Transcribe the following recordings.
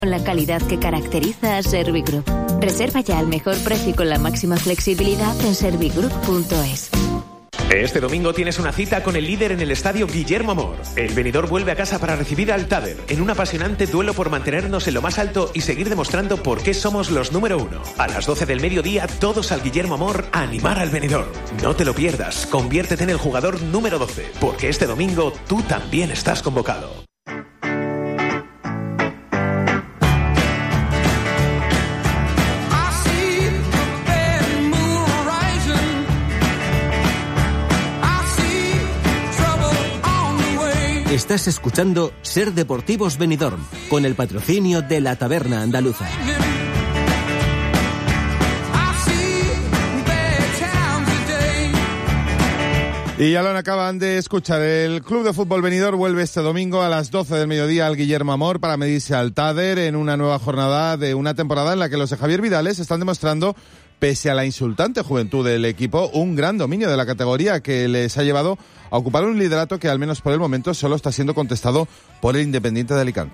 Con la calidad que caracteriza a Servigroup. Reserva ya al mejor precio y con la máxima flexibilidad en servigroup.es. Este domingo tienes una cita con el líder en el estadio Guillermo Amor. El Benidorm vuelve a casa para recibir al Tàder en un apasionante duelo por mantenernos en lo más alto y seguir demostrando por qué somos los número 1. A las 12 del mediodía, todos al Guillermo Amor a animar al Benidorm. No te lo pierdas, conviértete en el jugador número 12, porque este domingo tú también estás convocado. Estás escuchando Ser Deportivos Benidorm, con el patrocinio de la Taberna Andaluza. Y ya lo acaban de escuchar. El Club de Fútbol Benidorm vuelve este domingo a las 12 del mediodía al Guillermo Amor para medirse al Tàder en una nueva jornada de una temporada en la que los de Javier Vidales están demostrando, pese a la insultante juventud del equipo, un gran dominio de la categoría que les ha llevado a ocupar un liderato que, al menos por el momento, solo está siendo contestado por el Independiente de Alicante.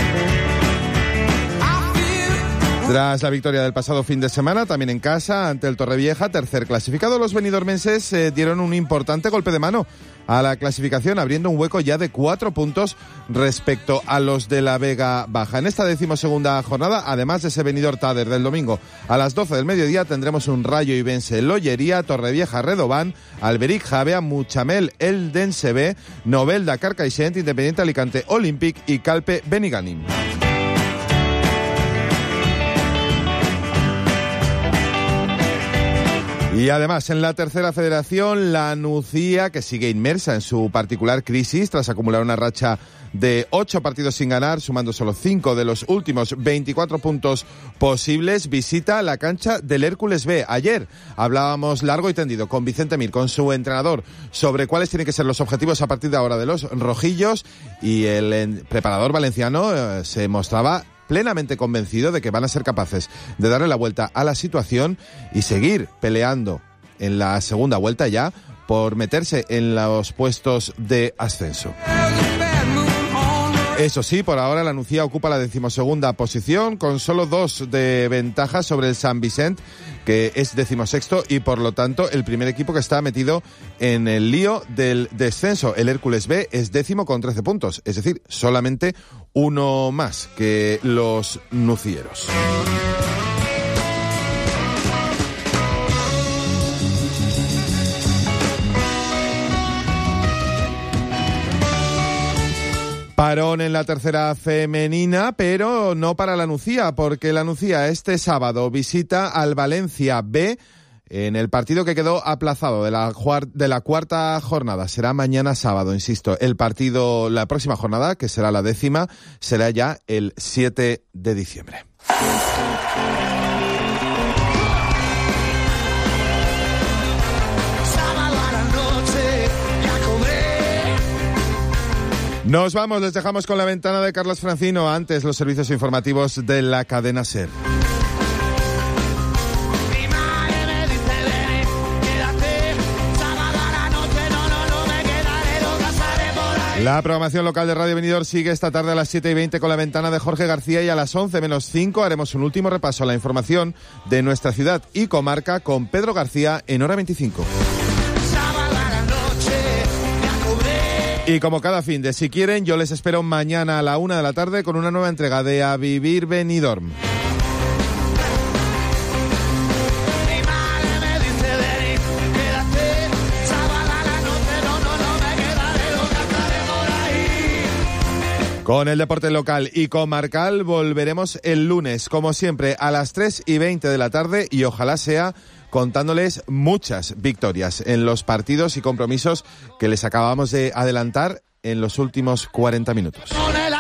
Tras la victoria del pasado fin de semana, también en casa, ante el Torrevieja, tercer clasificado, los benidormenses dieron un importante golpe de mano a la clasificación, abriendo un hueco ya de 4 puntos respecto a los de la Vega Baja. En esta 12ª jornada, además de ese Benidorm Tàder del domingo a las 12 del mediodía, tendremos un Rayo Ibense Lollería, Torrevieja Redován, Alberic Javea, Muchamel Eldense B, Novelda Carcaixent, Independiente Alicante Olympic y Calpe Benigànim. Y además, en la tercera federación, la Nucía, que sigue inmersa en su particular crisis tras acumular una racha de 8 partidos sin ganar, sumando solo 5 de los últimos 24 puntos posibles, visita la cancha del Hércules B. Ayer hablábamos largo y tendido con Vicente Mir, con su entrenador, sobre cuáles tienen que ser los objetivos a partir de ahora de los rojillos, y el preparador valenciano se mostraba plenamente convencido de que van a ser capaces de darle la vuelta a la situación y seguir peleando en la segunda vuelta ya por meterse en los puestos de ascenso. Eso sí, por ahora la Nucía ocupa la 12ª posición con solo 2 de ventaja sobre el Sant Vicent, que es 16º, y por lo tanto el primer equipo que está metido en el lío del descenso. El Hércules B es 10º con 13 puntos, es decir, solamente uno más que los nucieros. Parón en la tercera femenina, pero no para la Nucía, porque la Nucía este sábado visita al Valencia B en el partido que quedó aplazado de la cuarta jornada. Será mañana sábado, insisto. El partido, la próxima jornada, que será la 10ª, será ya el 7 de diciembre. Nos vamos, les dejamos con la ventana de Carlos Francino. Antes, los servicios informativos de la cadena SER. La programación local de Radio Benidorm sigue esta tarde a las 7:20 con la ventana de Jorge García, y a las 11 menos 5 haremos un último repaso a la información de nuestra ciudad y comarca con Pedro García en Hora 25. Y como cada fin de, si quieren, yo les espero mañana a la 1 de la tarde con una nueva entrega de A Vivir Benidorm. Con el deporte local y comarcal volveremos el lunes, como siempre, a las 3:20 de la tarde, y ojalá sea contándoles muchas victorias en los partidos y compromisos que les acabamos de adelantar en los últimos 40 minutos.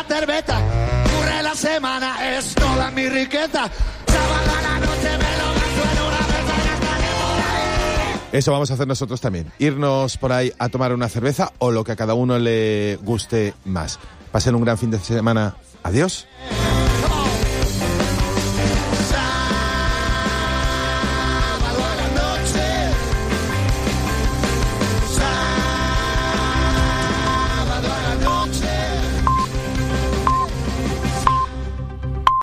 Eso vamos a hacer nosotros también, irnos por ahí a tomar una cerveza o lo que a cada uno le guste más. Pasen un gran fin de semana. Adiós.